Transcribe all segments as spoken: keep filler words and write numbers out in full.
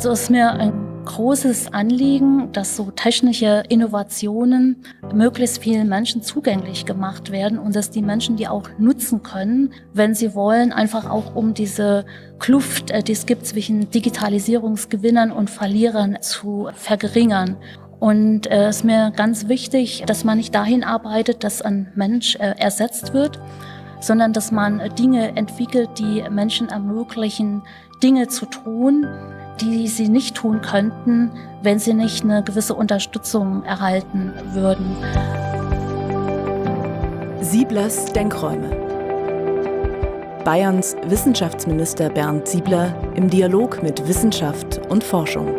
Also es ist mir ein großes Anliegen, dass so technische Innovationen möglichst vielen Menschen zugänglich gemacht werden und dass die Menschen die auch nutzen können, wenn sie wollen, einfach auch um diese Kluft, die es gibt zwischen Digitalisierungsgewinnern und Verlierern zu verringern. Und es äh, ist mir ganz wichtig, dass man nicht dahin arbeitet, dass ein Mensch äh, ersetzt wird, sondern dass man äh, Dinge entwickelt, die Menschen ermöglichen, Dinge zu tun, die sie nicht tun könnten, wenn sie nicht eine gewisse Unterstützung erhalten würden. Sieblers Denkräume. Bayerns Wissenschaftsminister Bernd Siebler im Dialog mit Wissenschaft und Forschung.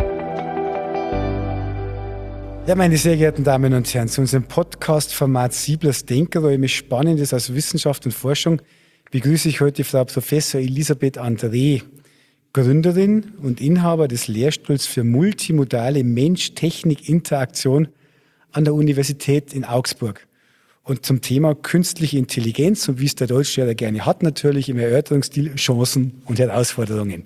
Ja, meine sehr geehrten Damen und Herren, zu unserem Podcast-Format Sieblers Denkräume, Spannendes aus Wissenschaft und Forschung, begrüße ich heute Frau Professor Elisabeth André, Gründerin und Inhaber des Lehrstuhls für multimodale Mensch-Technik-Interaktion an der Universität in Augsburg. Und zum Thema künstliche Intelligenz und wie es der Deutschlehrer gerne hat, natürlich im Erörterungsstil Chancen und Herausforderungen.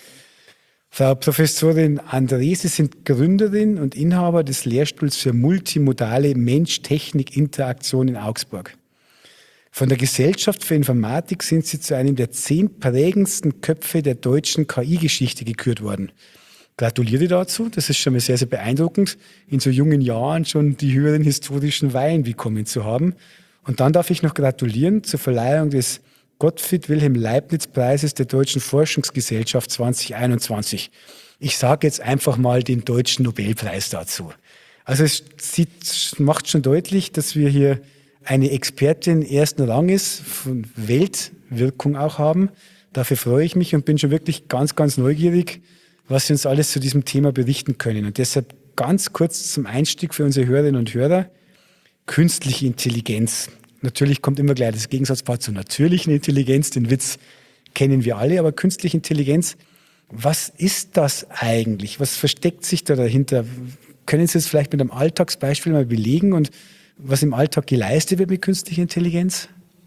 Frau Professorin André, Sie sind Gründerin und Inhaber des Lehrstuhls für multimodale Mensch-Technik-Interaktion in Augsburg. Von der Gesellschaft für Informatik sind Sie zu einem der zehn prägendsten Köpfe der deutschen K I-Geschichte gekürt worden. Gratuliere dazu, das ist schon mal sehr, sehr beeindruckend, in so jungen Jahren schon die höheren historischen Weihen bekommen zu haben. Und dann darf ich noch gratulieren zur Verleihung des Gottfried Wilhelm Leibniz-Preises der Deutschen Forschungsgesellschaft zwanzig einundzwanzig. Ich sage jetzt einfach mal den Deutschen Nobelpreis dazu. Also es sieht, macht schon deutlich, dass wir hier eine Expertin ersten Ranges von Weltwirkung auch haben. Dafür freue ich mich und bin schon wirklich ganz, ganz neugierig, was Sie uns alles zu diesem Thema berichten können. Und deshalb ganz kurz zum Einstieg für unsere Hörerinnen und Hörer. Künstliche Intelligenz. Natürlich kommt immer gleich das Gegensatzpaar zur natürlichen Intelligenz. Den Witz kennen wir alle. Aber künstliche Intelligenz, was ist das eigentlich? Was versteckt sich da dahinter? Können Sie es vielleicht mit einem Alltagsbeispiel mal belegen und was im Alltag geleistet wird mit künstlicher Intelligenz?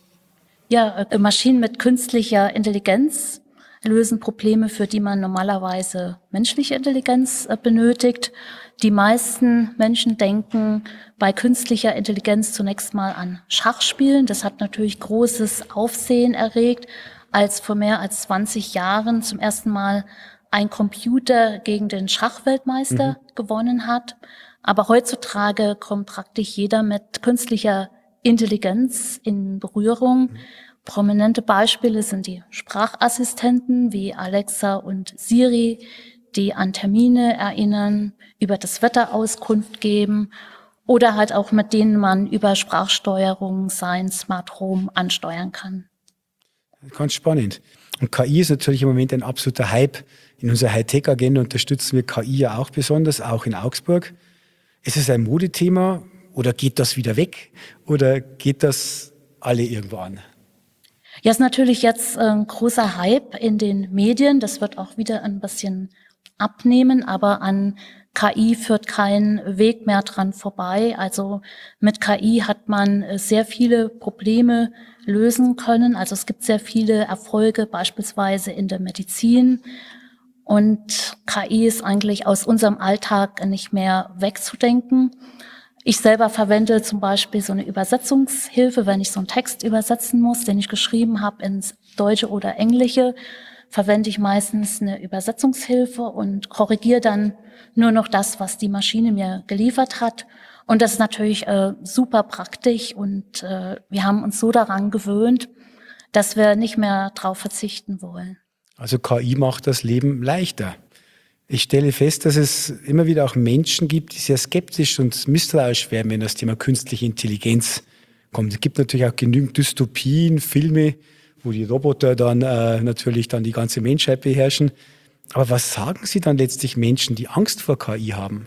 Ja, Maschinen mit künstlicher Intelligenz lösen Probleme, für die man normalerweise menschliche Intelligenz benötigt. Die meisten Menschen denken bei künstlicher Intelligenz zunächst mal an Schachspielen. Das hat natürlich großes Aufsehen erregt, als vor mehr als zwanzig Jahren zum ersten Mal ein Computer gegen den Schachweltmeister mhm. gewonnen hat. Aber heutzutage kommt praktisch jeder mit künstlicher Intelligenz in Berührung. Mhm. Prominente Beispiele sind die Sprachassistenten wie Alexa und Siri, die an Termine erinnern, über das Wetter Auskunft geben oder halt auch mit denen man über Sprachsteuerung sein Smart Home ansteuern kann. Ganz spannend. Und K I ist natürlich im Moment ein absoluter Hype. In unserer Hightech-Agenda unterstützen wir K I ja auch besonders, auch in Augsburg. Ist es ein Modethema oder geht das wieder weg oder geht das alle irgendwo an? Ja, ist natürlich jetzt ein großer Hype in den Medien. Das wird auch wieder ein bisschen abnehmen, aber an K I führt kein Weg mehr dran vorbei. Also mit K I hat man sehr viele Probleme lösen können. Also es gibt sehr viele Erfolge, beispielsweise in der Medizin. Und K I ist eigentlich aus unserem Alltag nicht mehr wegzudenken. Ich selber verwende zum Beispiel so eine Übersetzungshilfe, wenn ich so einen Text übersetzen muss, den ich geschrieben habe ins Deutsche oder Englische, verwende ich meistens eine Übersetzungshilfe und korrigiere dann nur noch das, was die Maschine mir geliefert hat. Und das ist natürlich äh, super praktisch und äh, wir haben uns so daran gewöhnt, dass wir nicht mehr drauf verzichten wollen. Also K I macht das Leben leichter. Ich stelle fest, dass es immer wieder auch Menschen gibt, die sehr skeptisch und misstrauisch werden, wenn das Thema künstliche Intelligenz kommt. Es gibt natürlich auch genügend Dystopien, Filme, wo die Roboter dann äh, natürlich dann die ganze Menschheit beherrschen. Aber was sagen Sie dann letztlich Menschen, die Angst vor K I haben?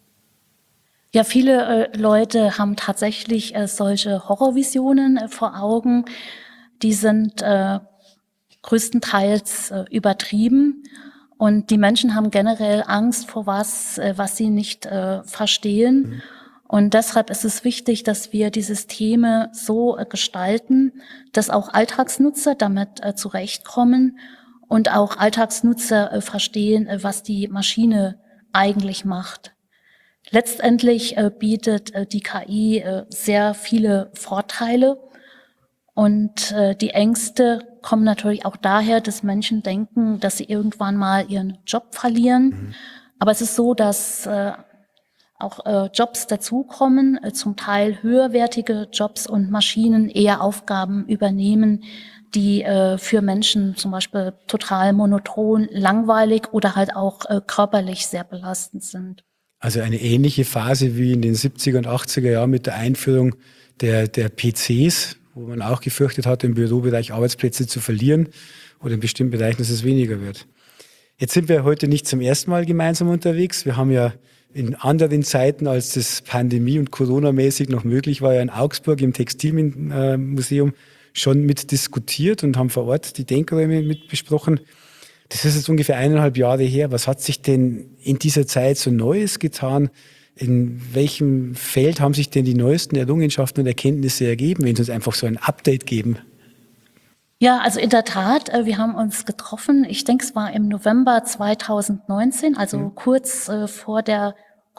Ja, viele äh, Leute haben tatsächlich äh, solche Horrorvisionen äh, vor Augen. Die sind äh, größtenteils äh, übertrieben. Und die Menschen haben generell Angst vor was, was sie nicht äh, verstehen. Mhm. Und deshalb ist es wichtig, dass wir die Systeme so äh, gestalten, dass auch Alltagsnutzer damit äh, zurechtkommen und auch Alltagsnutzer äh, verstehen, äh, was die Maschine eigentlich macht. Letztendlich äh, bietet äh, die K I äh, sehr viele Vorteile und äh, die Ängste kommen natürlich auch daher, dass Menschen denken, dass sie irgendwann mal ihren Job verlieren. Mhm. Aber es ist so, dass äh, auch äh, Jobs dazukommen, äh, zum Teil höherwertige Jobs und Maschinen eher Aufgaben übernehmen, die äh, für Menschen zum Beispiel total monoton, langweilig oder halt auch äh, körperlich sehr belastend sind. Also eine ähnliche Phase wie in den siebziger und achtziger Jahren mit der Einführung der, der P Cs, wo man auch gefürchtet hat, im Bürobereich Arbeitsplätze zu verlieren oder in bestimmten Bereichen, dass es weniger wird. Jetzt sind wir heute nicht zum ersten Mal gemeinsam unterwegs. Wir haben ja in anderen Zeiten, als das Pandemie- und Corona-mäßig noch möglich war, ja in Augsburg im Textilmuseum schon mit diskutiert und haben vor Ort die Denkräume mit besprochen. Das ist jetzt ungefähr eineinhalb Jahre her. Was hat sich denn in dieser Zeit so Neues getan? In welchem Feld haben sich denn die neuesten Errungenschaften und Erkenntnisse ergeben, wenn Sie uns einfach so ein Update geben? Ja, also in der Tat, wir haben uns getroffen. Ich denke, es war im November zweitausendneunzehn, also mhm. kurz äh, vor der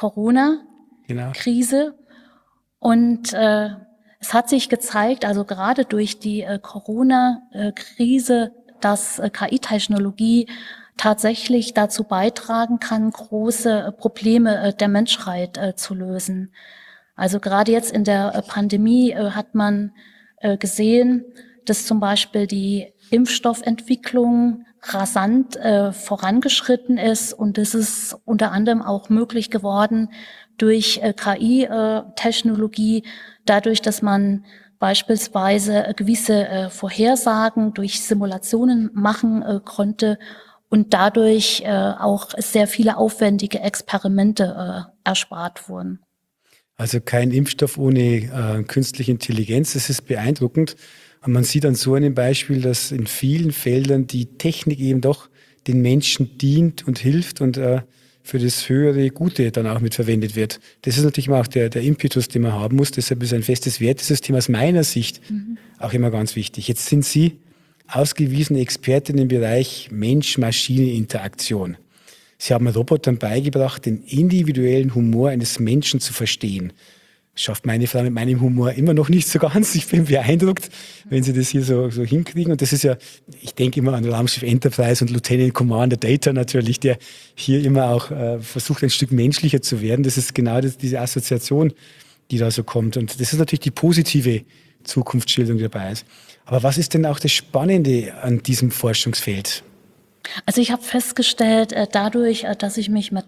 Corona-Krise. Genau. Und äh, es hat sich gezeigt, also gerade durch die äh, Corona-Krise, dass äh, K I-Technologie tatsächlich dazu beitragen kann, große äh, Probleme äh, der Menschheit äh, zu lösen. Also gerade jetzt in der äh, Pandemie äh, hat man äh, gesehen, dass zum Beispiel die Impfstoffentwicklung rasant äh, vorangeschritten ist und das ist unter anderem auch möglich geworden durch äh, K I-Technologie, äh, dadurch, dass man beispielsweise äh, gewisse äh, Vorhersagen durch Simulationen machen äh, konnte und dadurch äh, auch sehr viele aufwendige Experimente äh, erspart wurden. Also kein Impfstoff ohne äh, künstliche Intelligenz, das ist beeindruckend. Und man sieht an so einem Beispiel, dass in vielen Feldern die Technik eben doch den Menschen dient und hilft und äh, für das höhere Gute dann auch mit verwendet wird. Das ist natürlich immer auch der, der Impetus, den man haben muss. Deshalb ist ein festes Wertesystem aus meiner Sicht mhm. auch immer ganz wichtig. Jetzt sind Sie ausgewiesene Expertin im Bereich Mensch-Maschine-Interaktion. Sie haben Robotern beigebracht, den individuellen Humor eines Menschen zu verstehen. Das schafft meine Frau mit meinem Humor immer noch nicht so ganz. Ich bin beeindruckt, wenn Sie das hier so, so hinkriegen. Und das ist ja, ich denke immer an Raumschiff Enterprise und Lieutenant Commander Data natürlich, der hier immer auch äh, versucht, ein Stück menschlicher zu werden. Das ist genau das, diese Assoziation, die da so kommt. Und das ist natürlich die positive Zukunftsschilderung, die dabei ist. Aber was ist denn auch das Spannende an diesem Forschungsfeld? Also ich habe festgestellt, äh, dadurch, äh, dass ich mich mit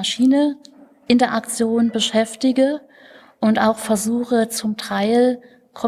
Mensch-Maschine-Interaktion beschäftige, und auch versuche zum Teil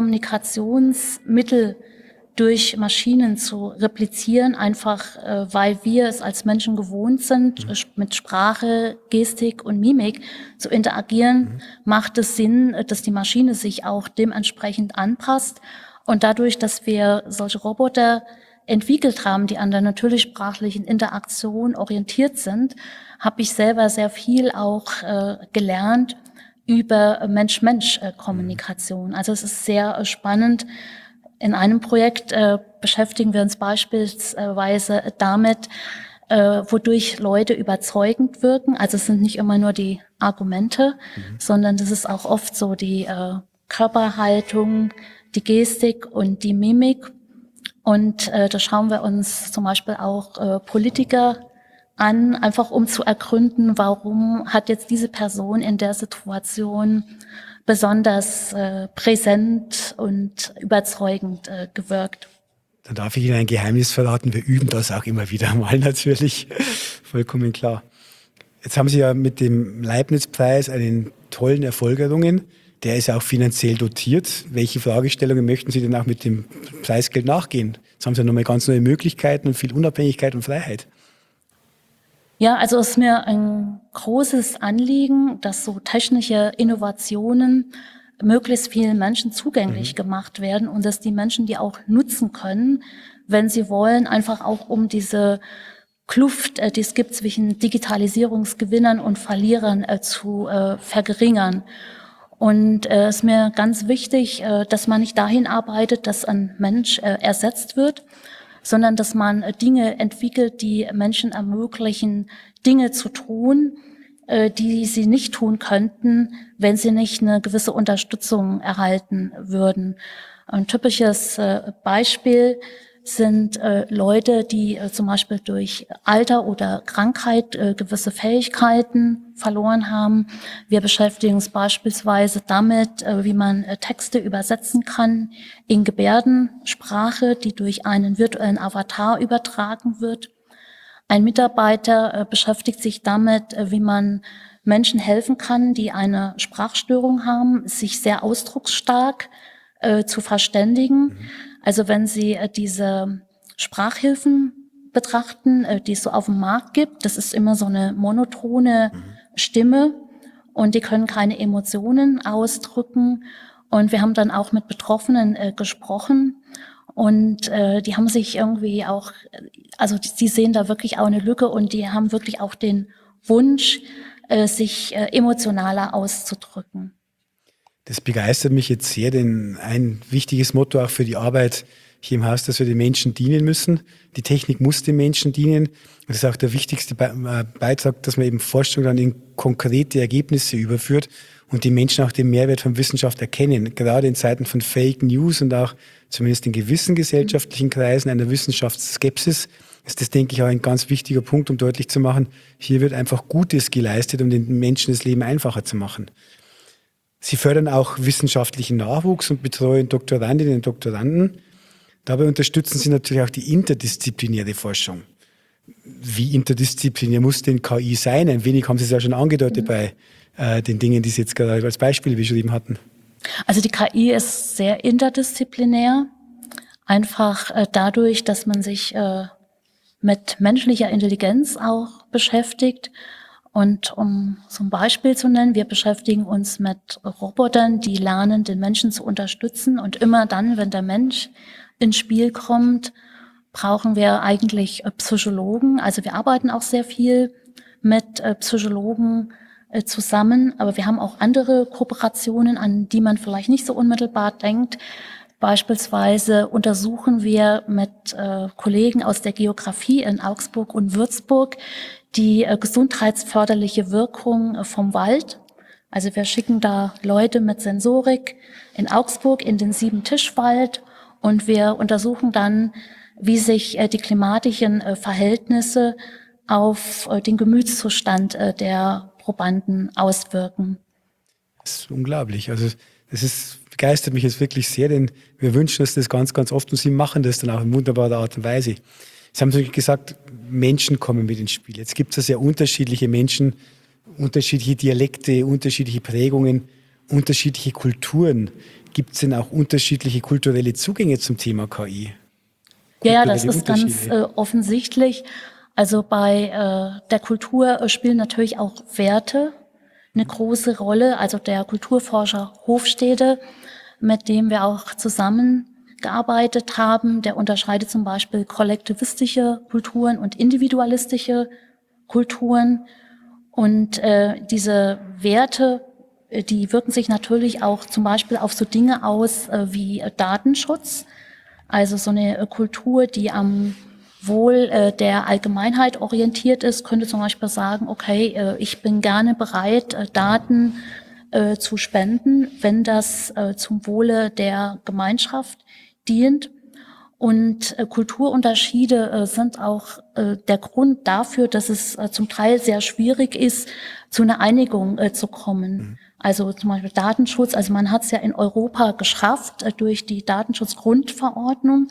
Kommunikationsmittel durch Maschinen zu replizieren, einfach äh, weil wir es als Menschen gewohnt sind, mhm. mit Sprache, Gestik und Mimik zu interagieren, mhm. macht es Sinn, dass die Maschine sich auch dementsprechend anpasst. Und dadurch, dass wir solche Roboter entwickelt haben, die an der natürlich sprachlichen Interaktion orientiert sind, habe ich selber sehr viel auch äh, gelernt über Mensch-Mensch-Kommunikation. Also es ist sehr spannend. In einem Projekt äh, beschäftigen wir uns beispielsweise damit, äh, wodurch Leute überzeugend wirken. Also es sind nicht immer nur die Argumente, mhm. sondern das ist auch oft so die äh, Körperhaltung, die Gestik und die Mimik. Und äh, da schauen wir uns zum Beispiel auch äh, Politiker an, einfach um zu ergründen, warum hat jetzt diese Person in der Situation besonders äh, präsent und überzeugend äh, gewirkt. Dann darf ich Ihnen ein Geheimnis verraten, wir üben das auch immer wieder mal natürlich, vollkommen klar. Jetzt haben Sie ja mit dem Leibniz-Preis einen tollen Erfolg errungen, der ist ja auch finanziell dotiert. Welche Fragestellungen möchten Sie denn auch mit dem Preisgeld nachgehen? Jetzt haben Sie ja nochmal ganz neue Möglichkeiten und viel Unabhängigkeit und Freiheit. Ja, also es ist mir ein großes Anliegen, dass so technische Innovationen möglichst vielen Menschen zugänglich mhm. gemacht werden und dass die Menschen die auch nutzen können, wenn sie wollen, einfach auch um diese Kluft, die es gibt zwischen Digitalisierungsgewinnern und Verlierern, zu äh, verringern. Und es äh, ist mir ganz wichtig, äh, dass man nicht dahin arbeitet, dass ein Mensch äh, ersetzt wird, sondern dass man äh, Dinge entwickelt, die Menschen ermöglichen, Dinge zu tun, äh, die sie nicht tun könnten, wenn sie nicht eine gewisse Unterstützung erhalten würden. Ein typisches äh, Beispiel sind äh, Leute, die äh, zum Beispiel durch Alter oder Krankheit äh, gewisse Fähigkeiten verloren haben. Wir beschäftigen uns beispielsweise damit, äh, wie man äh, Texte übersetzen kann in Gebärdensprache, die durch einen virtuellen Avatar übertragen wird. Ein Mitarbeiter äh, beschäftigt sich damit, äh, wie man Menschen helfen kann, die eine Sprachstörung haben, sich sehr ausdrucksstark äh, zu verständigen. Mhm. Also wenn Sie äh, diese Sprachhilfen betrachten, äh, die es so auf dem Markt gibt, das ist immer so eine monotone mhm. Stimme und die können keine Emotionen ausdrücken. Und wir haben dann auch mit Betroffenen äh, gesprochen und äh, die haben sich irgendwie auch, also die, die sehen da wirklich auch eine Lücke und die haben wirklich auch den Wunsch, äh, sich äh, emotionaler auszudrücken. Das begeistert mich jetzt sehr, denn ein wichtiges Motto auch für die Arbeit hier im Haus, dass wir den Menschen dienen müssen. Die Technik muss den Menschen dienen. Das ist auch der wichtigste Beitrag, dass man eben Forschung dann in konkrete Ergebnisse überführt und die Menschen auch den Mehrwert von Wissenschaft erkennen. Gerade in Zeiten von Fake News und auch zumindest in gewissen gesellschaftlichen Kreisen einer Wissenschaftsskepsis ist das, denke ich, auch ein ganz wichtiger Punkt, um deutlich zu machen, hier wird einfach Gutes geleistet, um den Menschen das Leben einfacher zu machen. Sie fördern auch wissenschaftlichen Nachwuchs und betreuen Doktorandinnen und Doktoranden. Dabei unterstützen Sie natürlich auch die interdisziplinäre Forschung. Wie interdisziplinär muss denn K I sein? Ein wenig haben Sie es ja schon angedeutet mhm. bei äh, den Dingen, die Sie jetzt gerade als Beispiele beschrieben hatten. Also die K I ist sehr interdisziplinär, einfach äh, dadurch, dass man sich äh, mit menschlicher Intelligenz auch beschäftigt. Und um so ein Beispiel zu nennen, wir beschäftigen uns mit Robotern, die lernen, den Menschen zu unterstützen. Und immer dann, wenn der Mensch ins Spiel kommt, brauchen wir eigentlich Psychologen. Also wir arbeiten auch sehr viel mit Psychologen zusammen, aber wir haben auch andere Kooperationen, an die man vielleicht nicht so unmittelbar denkt. Beispielsweise untersuchen wir mit äh, Kollegen aus der Geografie in Augsburg und Würzburg die äh, gesundheitsförderliche Wirkung äh, vom Wald. Also wir schicken da Leute mit Sensorik in Augsburg in den Sieben-Tisch-Wald und wir untersuchen dann, wie sich äh, die klimatischen äh, Verhältnisse auf äh, den Gemütszustand äh, der Probanden auswirken. Das ist unglaublich. Also das ist, begeistert mich jetzt wirklich sehr, denn wir wünschen uns das ganz, ganz oft und Sie machen das dann auch in wunderbarer Art und Weise. Sie haben natürlich gesagt, Menschen kommen mit ins Spiel. Jetzt gibt es ja sehr unterschiedliche Menschen, unterschiedliche Dialekte, unterschiedliche Prägungen, unterschiedliche Kulturen. Gibt es denn auch unterschiedliche kulturelle Zugänge zum Thema K I? Ja, ja, das ist ganz äh, offensichtlich. Also bei äh, der Kultur äh, spielen natürlich auch Werte eine große Rolle. Also der Kulturforscher Hofstede, mit dem wir auch zusammengearbeitet haben, der unterscheidet zum Beispiel kollektivistische Kulturen und individualistische Kulturen. Und äh, diese Werte, die wirken sich natürlich auch zum Beispiel auf so Dinge aus äh, wie äh, Datenschutz. Also so eine äh, Kultur, die am Wohl äh, der Allgemeinheit orientiert ist, könnte zum Beispiel sagen, okay, äh, ich bin gerne bereit, äh, Daten äh, zu spenden, wenn das äh, zum Wohle der Gemeinschaft dient. Und äh, Kulturunterschiede äh, sind auch äh, der Grund dafür, dass es äh, zum Teil sehr schwierig ist, zu einer Einigung äh, zu kommen. Mhm. Also zum Beispiel Datenschutz, also man hat es ja in Europa geschafft äh, durch die Datenschutzgrundverordnung.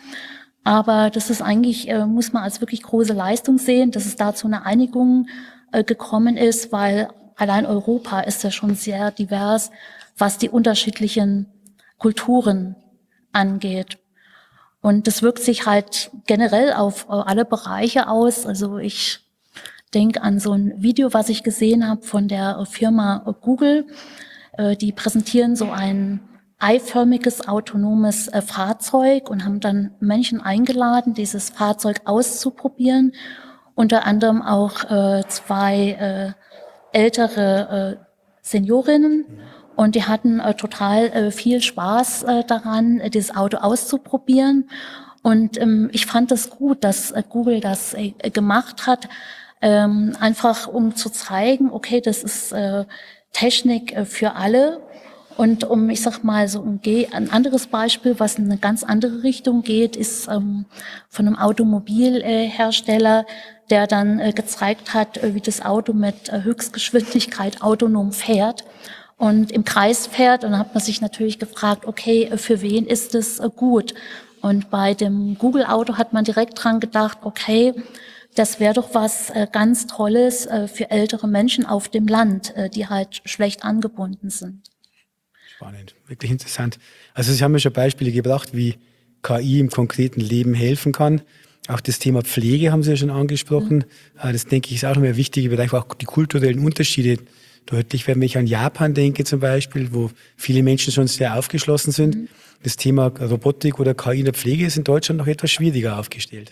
Aber das ist eigentlich, äh, muss man als wirklich große Leistung sehen, dass es da zu einer Einigung äh, gekommen ist, weil allein Europa ist ja schon sehr divers, was die unterschiedlichen Kulturen angeht. Und das wirkt sich halt generell auf äh, alle Bereiche aus. Also ich denke an so ein Video, was ich gesehen habe von der Firma Google. Äh, die präsentieren so ein eiförmiges autonomes äh, Fahrzeug und haben dann Menschen eingeladen, dieses Fahrzeug auszuprobieren. Unter anderem auch äh, zwei äh, ältere äh, Seniorinnen. Und die hatten äh, total äh, viel Spaß äh, daran, äh, dieses Auto auszuprobieren. Und ähm, ich fand es gut, dass äh, Google das äh, gemacht hat, ähm, einfach um zu zeigen, okay, das ist äh, Technik äh, für alle. Und um, ich sag mal, so ein, ein anderes Beispiel, was in eine ganz andere Richtung geht, ist ähm, von einem Automobilhersteller, der dann äh, gezeigt hat, äh, wie das Auto mit äh, Höchstgeschwindigkeit autonom fährt und im Kreis fährt. Und dann hat man sich natürlich gefragt, okay, für wen ist es äh, gut? Und bei dem Google-Auto hat man direkt dran gedacht, okay, das wäre doch was äh, ganz Tolles äh, für ältere Menschen auf dem Land, äh, die halt schlecht angebunden sind. Spannend, wirklich interessant. Also Sie haben ja schon Beispiele gebracht, wie K I im konkreten Leben helfen kann. Auch das Thema Pflege haben Sie ja schon angesprochen. Mhm. Das, denke ich, ist auch noch ein wichtiger Bereich, wo auch die kulturellen Unterschiede deutlich werden. Wenn ich an Japan denke zum Beispiel, wo viele Menschen schon sehr aufgeschlossen sind. Mhm. Das Thema Robotik oder K I in der Pflege ist in Deutschland noch etwas schwieriger aufgestellt.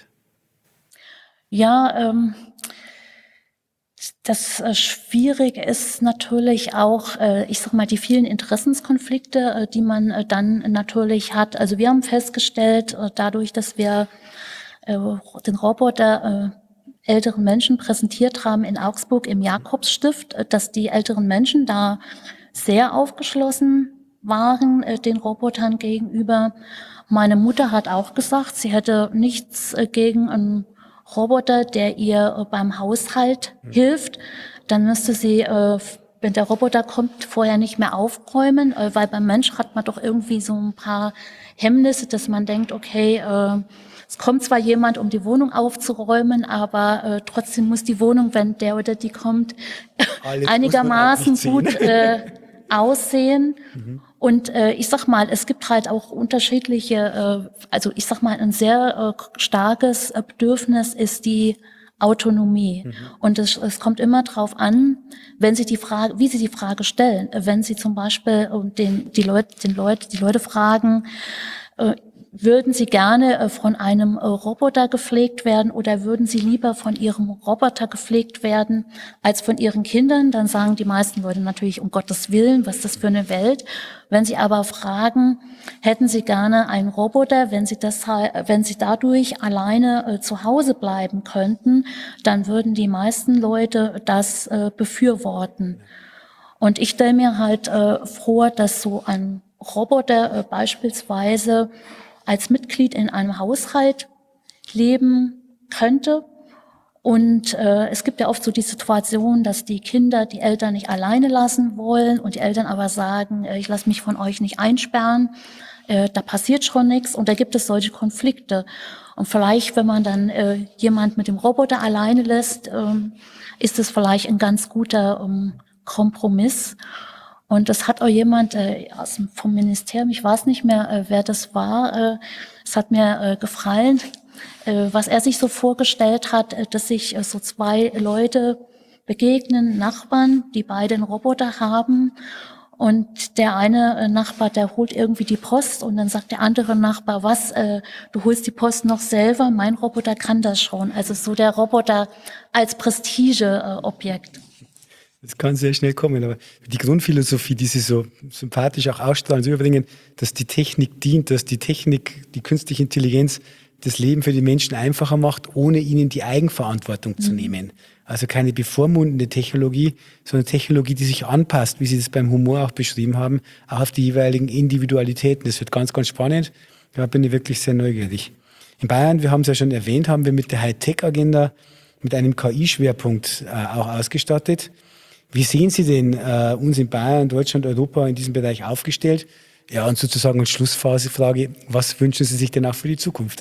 Ja, ähm, das äh, Schwierige ist natürlich auch, äh, ich sag mal, die vielen Interessenskonflikte, äh, die man äh, dann natürlich hat. Also wir haben festgestellt, äh, dadurch, dass wir äh, den Roboter äh, älteren Menschen präsentiert haben in Augsburg im Jakobsstift, äh, dass die älteren Menschen da sehr aufgeschlossen waren äh, den Robotern gegenüber. Meine Mutter hat auch gesagt, sie hätte nichts äh, gegen einen Roboter, der ihr äh, beim Haushalt mhm. hilft. Dann müsste sie, äh, wenn der Roboter kommt, vorher nicht mehr aufräumen, äh, weil beim Mensch hat man doch irgendwie so ein paar Hemmnisse, dass man denkt, okay, äh, es kommt zwar jemand, um die Wohnung aufzuräumen, aber äh, trotzdem muss die Wohnung, wenn der oder die kommt, einigermaßen gut äh, aussehen. Mhm. Und äh, ich sag mal, es gibt halt auch unterschiedliche, äh, also ich sag mal, ein sehr äh, starkes äh, Bedürfnis ist die Autonomie. Mhm. Und es, es kommt immer drauf an, wenn Sie die Frage, wie Sie die Frage stellen. Wenn Sie zum Beispiel äh, den, die Leute, den Leute, die Leute fragen, äh, würden Sie gerne äh, von einem äh, Roboter gepflegt werden oder würden Sie lieber von Ihrem Roboter gepflegt werden als von Ihren Kindern? Dann sagen die meisten Leute natürlich, um Gottes Willen, was ist das für eine Welt? Wenn Sie aber fragen, hätten Sie gerne einen Roboter, wenn Sie das, wenn Sie dadurch alleine äh, zu Hause bleiben könnten, dann würden die meisten Leute das äh, befürworten. Und ich stelle mir halt äh, vor, dass so ein Roboter äh, beispielsweise als Mitglied in einem Haushalt leben könnte. Und äh, es gibt ja oft so die Situation, dass die Kinder die Eltern nicht alleine lassen wollen und die Eltern aber sagen, äh, ich lasse mich von euch nicht einsperren, äh, da passiert schon nichts. Und da gibt es solche Konflikte. Und vielleicht, wenn man dann äh, jemand mit dem Roboter alleine lässt, äh, ist es vielleicht ein ganz guter ähm, Kompromiss. Und das hat auch jemand äh, aus dem, vom Ministerium, ich weiß nicht mehr, äh, wer das war, äh, es hat mir äh, gefallen, äh, was er sich so vorgestellt hat, äh, dass sich äh, so zwei Leute begegnen, Nachbarn, die beide einen Roboter haben. Und der eine äh, Nachbar, der holt irgendwie die Post und dann sagt der andere Nachbar, was, äh, du holst die Post noch selber, mein Roboter kann das schon. Also so der Roboter als Prestigeobjekt. Äh, Das kann sehr schnell kommen, aber die Grundphilosophie, die Sie so sympathisch auch ausstrahlen, so überbringen, dass die Technik dient, dass die Technik, die künstliche Intelligenz das Leben für die Menschen einfacher macht, ohne ihnen die Eigenverantwortung mhm. zu nehmen. Also keine bevormundende Technologie, sondern Technologie, die sich anpasst, wie Sie das beim Humor auch beschrieben haben, auch auf die jeweiligen Individualitäten. Das wird ganz, ganz spannend. Da bin ich wirklich sehr neugierig. In Bayern, wir haben es ja schon erwähnt, haben wir mit der Hightech-Agenda mit einem K I-Schwerpunkt äh, auch ausgestattet. Wie sehen Sie denn äh, uns in Bayern, Deutschland, Europa in diesem Bereich aufgestellt? Ja, und sozusagen als Schlussphase-Frage, was wünschen Sie sich denn auch für die Zukunft?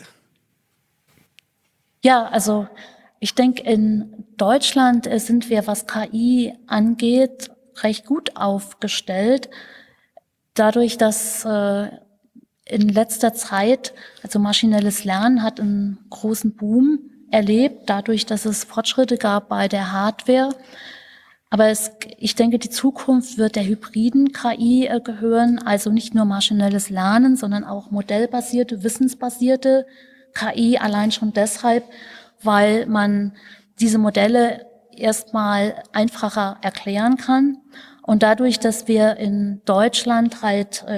Ja, also ich denke, in Deutschland sind wir, was K I angeht, recht gut aufgestellt. Dadurch, dass äh, in letzter Zeit, also maschinelles Lernen hat einen großen Boom erlebt, dadurch, dass es Fortschritte gab bei der Hardware. Aber es, ich denke, die Zukunft wird der hybriden K I äh, gehören, also nicht nur maschinelles Lernen, sondern auch modellbasierte, wissensbasierte K I, allein schon deshalb, weil man diese Modelle erstmal einfacher erklären kann. Und dadurch, dass wir in Deutschland halt äh,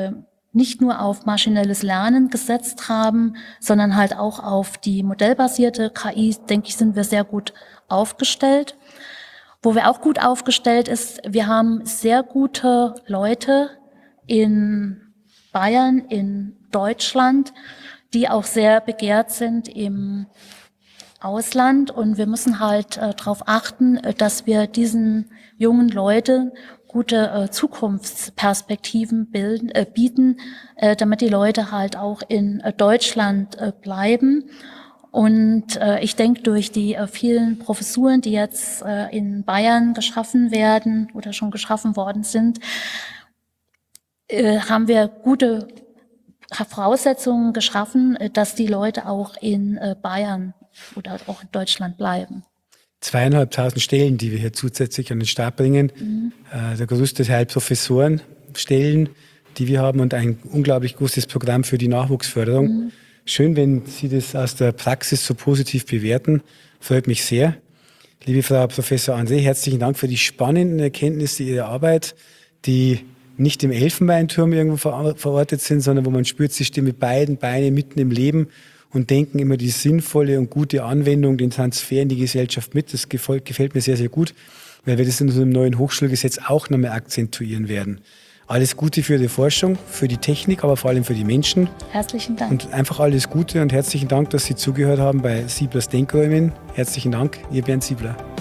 nicht nur auf maschinelles Lernen gesetzt haben, sondern halt auch auf die modellbasierte K I, denke ich, sind wir sehr gut aufgestellt. Wo wir auch gut aufgestellt ist, wir haben sehr gute Leute in Bayern, in Deutschland, die auch sehr begehrt sind im Ausland. Und wir müssen halt äh, darauf achten, dass wir diesen jungen Leuten gute äh, Zukunftsperspektiven bilden, äh, bieten, äh, damit die Leute halt auch in äh, Deutschland äh, bleiben. Und äh, ich denke, durch die äh, vielen Professuren, die jetzt äh, in Bayern geschaffen werden oder schon geschaffen worden sind, äh, haben wir gute Voraussetzungen geschaffen, äh, dass die Leute auch in äh, Bayern oder auch in Deutschland bleiben. Zweieinhalbtausend Stellen, die wir hier zusätzlich an den Start bringen. Mhm. Äh, der größte Teil Professorenstellen, die wir haben und ein unglaublich großes Programm für die Nachwuchsförderung. Mhm. Schön, wenn Sie das aus der Praxis so positiv bewerten. Freut mich sehr. Liebe Frau Professor André, herzlichen Dank für die spannenden Erkenntnisse Ihrer Arbeit, die nicht im Elfenbeinturm irgendwo verortet sind, sondern wo man spürt, Sie stehen mit beiden Beinen mitten im Leben und denken immer die sinnvolle und gute Anwendung, den Transfer in die Gesellschaft mit. Das gefällt, gefällt mir sehr, sehr gut, weil wir das in unserem neuen Hochschulgesetz auch nochmal akzentuieren werden. Alles Gute für die Forschung, für die Technik, aber vor allem für die Menschen. Herzlichen Dank. Und einfach alles Gute und herzlichen Dank, dass Sie zugehört haben bei Sieblers Denkräumen. Herzlichen Dank, Ihr Bernd Siebler.